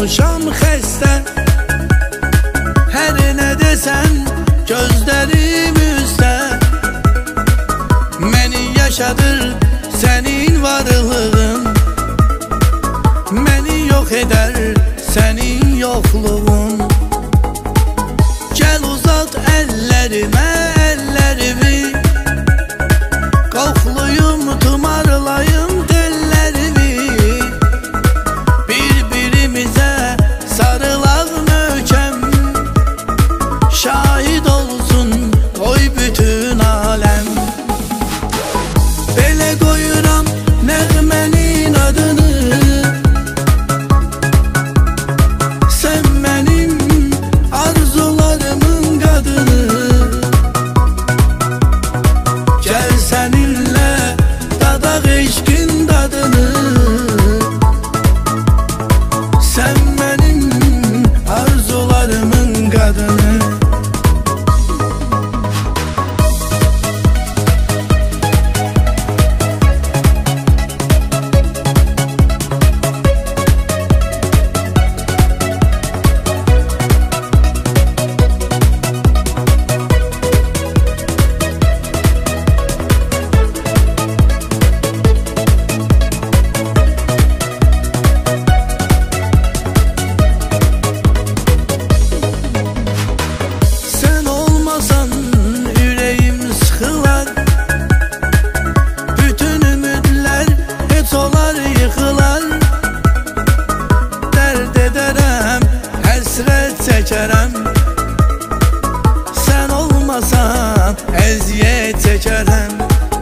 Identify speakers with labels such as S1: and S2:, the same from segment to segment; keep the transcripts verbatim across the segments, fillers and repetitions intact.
S1: olmuşam xəstə. Hər nə desən gözlərim üstə. Məni yaşadır sənin varlığın, məni yox edər sənin yoxluğun. Gəl uzat əllərimə əllərimi, qoxluyum tumarlayım tellərimi. Bir-birimizə sarılaq möhkəm, şahid olsun qoy bütün aləm. Belə qoyuram nəğmənin adını, sən mənim arzularımın qadını. Gəl səninlə dadaq eşqin dadını, sən mənim arzularımın qadını. Çəkərəm, sən olmasan əziyyət çəkərəm.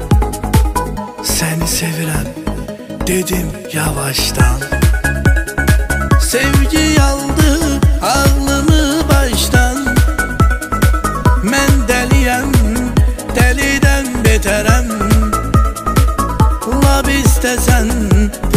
S1: Səni sevirəm dedim yavaşdan, sevgi aldı ağlımı başdan. Mən dəliyəm, dəlidən betərəm, lab istəsən